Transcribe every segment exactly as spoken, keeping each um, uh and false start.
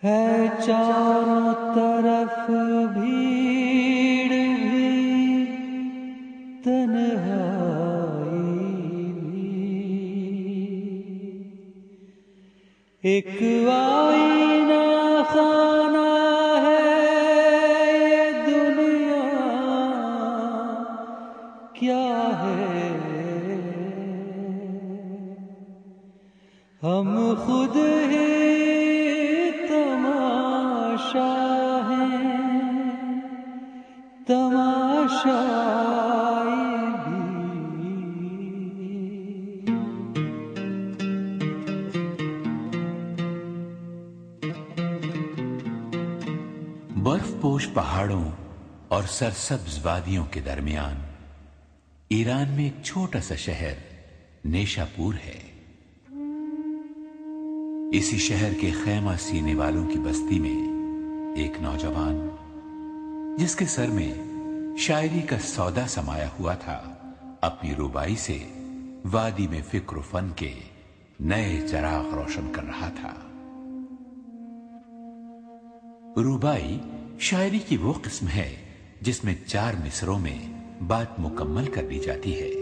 है चारों तरफ भीड़ भी, तन्हाई भी। एक आईना खाना है ये दुनिया, क्या है हम खुद ही तमाशा हैं, तमाशाई भी। बर्फपोश पहाड़ों और सरसब्ज वादियों के दरमियान ईरान में एक छोटा सा शहर नेशापुर है। इसी शहर के खैमा सीने वालों की बस्ती में एक नौजवान, जिसके सर में शायरी का सौदा समाया हुआ था, अपनी रुबाई से वादी में फिक्र फन के नए चराग रोशन कर रहा था। रुबाई शायरी की वो किस्म है जिसमें चार मिसरों में बात मुकम्मल कर दी जाती है।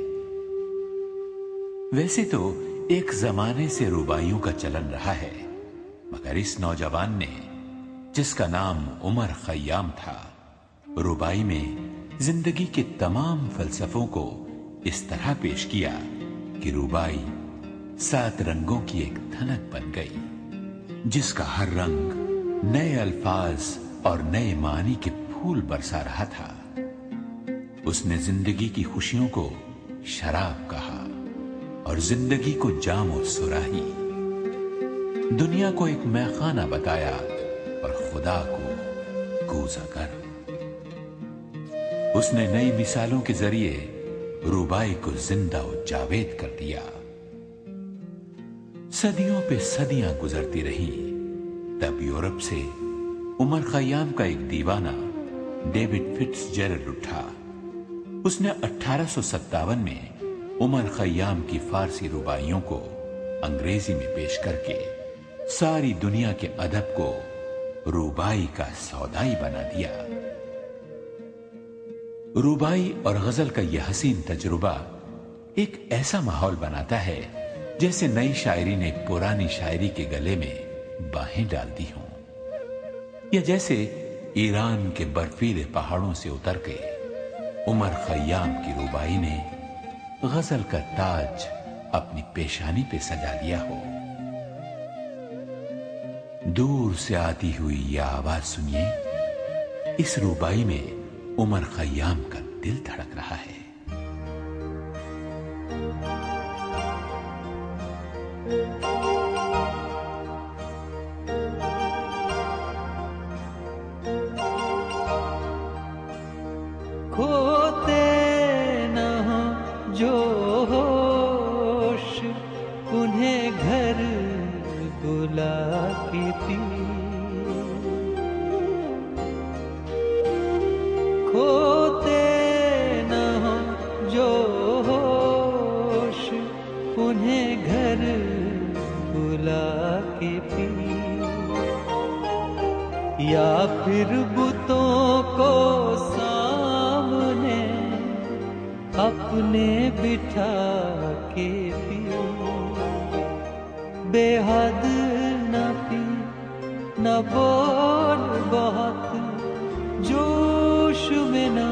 वैसे तो एक जमाने से रुबाइयों का चलन रहा है, मगर इस नौजवान ने, जिसका नाम उमर खयाम था, रुबाई में जिंदगी के तमाम फलसफों को इस तरह पेश किया कि रुबाई सात रंगों की एक धनक बन गई, जिसका हर रंग नए अल्फाज और नए मानी के फूल बरसा रहा था। उसने जिंदगी की खुशियों को शराब कहा और जिंदगी को जाम और सुराही, दुनिया को एक मैखाना बताया और खुदा को कूज़ा कर। उसने नई मिसालों के जरिए रुबाई को जिंदा और जावेद कर दिया। सदियों पे सदियां गुजरती रहीं, तब यूरोप से उमर खयाम का एक दीवाना डेविड फिट्जजेरल्ड उठा। उसने अठारह सौ सत्तावन में उमर खयाम की फारसी रुबाइयों को अंग्रेजी में पेश करके सारी दुनिया के अदब को रुबाई का सौदाई बना दिया। रुबाई और गजल का यह हसीन तजुर्बा एक ऐसा माहौल बनाता है जैसे नई शायरी ने पुरानी शायरी के गले में बाहें डाल दी हों, या जैसे ईरान के बर्फीले पहाड़ों से उतर के उमर खयाम की रुबाई ने गजल का ताज अपनी पेशानी पे सजा लिया हो। दूर से आती हुई यह आवाज सुनिए, इस रुबाई में उमर खयाम का दिल धड़क रहा है। खोते न हो जो होश, उन्हें घर बुला के पी। खोते न हो जो होश, उन्हें घर बुला के पी। या फिर बुतों को सामने अपने बिठा के पी। बेहद न पी न बोल बहुत, जोश में ना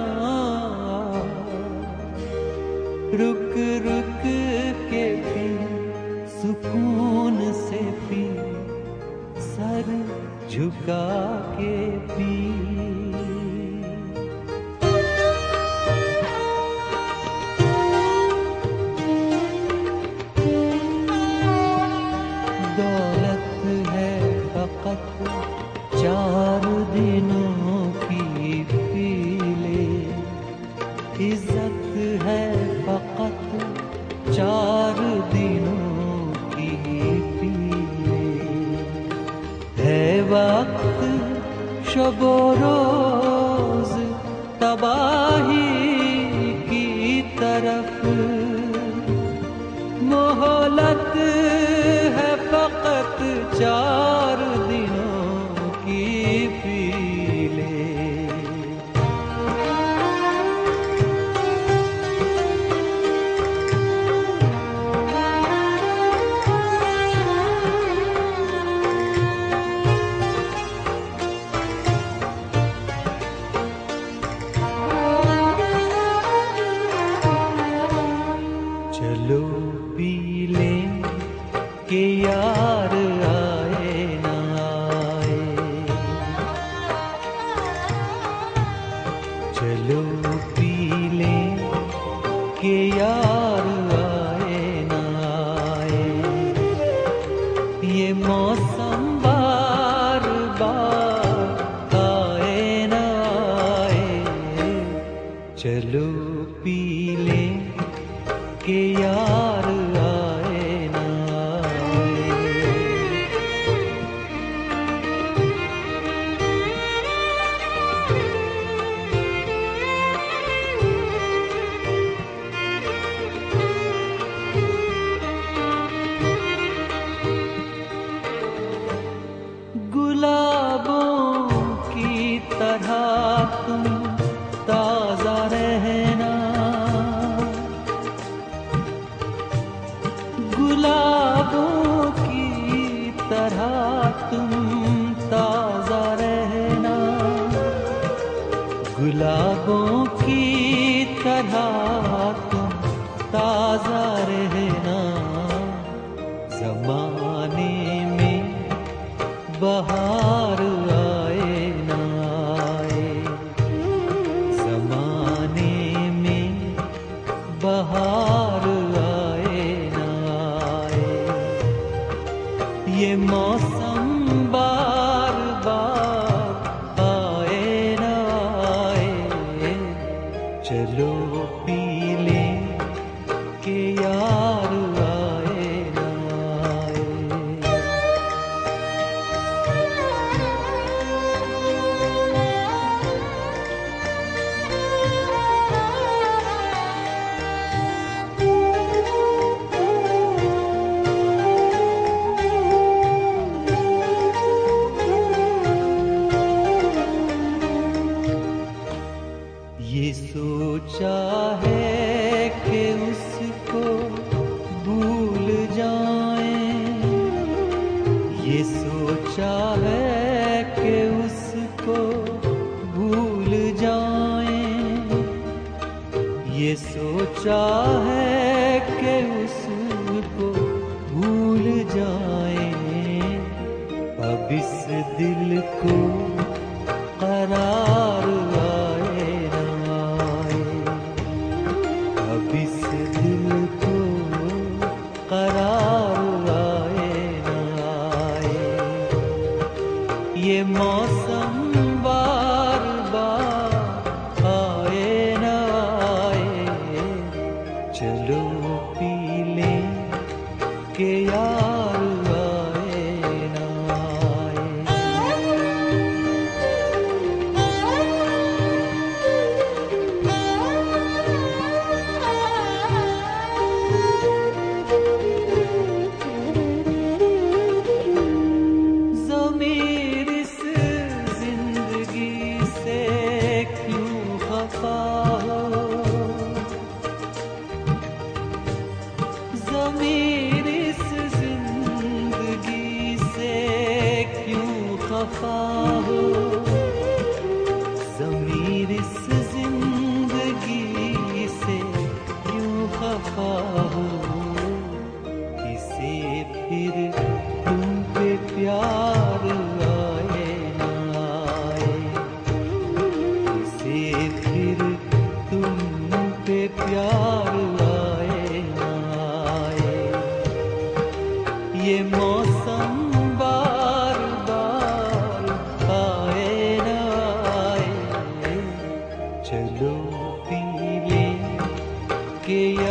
रुक रुक के पी। सुकून से पी, सर झुका के पी। दौलत है फकत चार दिनों की, पी ले। इज्जत है फकत चार दिनों की, पी ले। है वक्त शबो रोज तबाही की तरफ, मोहलत है फकत चार दिनों पी ले। चलो पी ले के यार आए ना आए, चलो पी ले के यार आए ना आए, ये मौसम बार बार आए ना आए, चलो पी ले के यार आए ना आए। गुलाबों की तरह तुम ताजा रहना, गुलाबों की तरह तुम ताजा रहना, गुलाबों की तरह तुम ताजा रहना, ज़माने में बहार आए ना आए, ज़माने में बहार आए ना आए, ये मौसम बार बार आए ना आए, चलो पी ले के यार आए ना आए। ये सोचा है कि उसको भूल जाएं, ये सोचा है कि उसको भूल जाएं, ये सोचा है कि उसको भूल जाएं, अब इस दिल को करार आए ना आए, अब इस दिल को करार आए ना आए, ये मौसम बार बार आए ना आए, चलो पी ले के यार आए ना आए। ज़मीर इस जिंदगी से क्यों खफा हो, ज़मीर इस जिंदगी से क्यों खफा हो, ज़मीर इस जिंदगी से क्यों खफा हो, इसे फिर तुम पे प्यार आए ना आए, इसे फिर तुम पे प्यार आए ना आए, ये मौसम बार बार आए ना आए, चलो पी ले के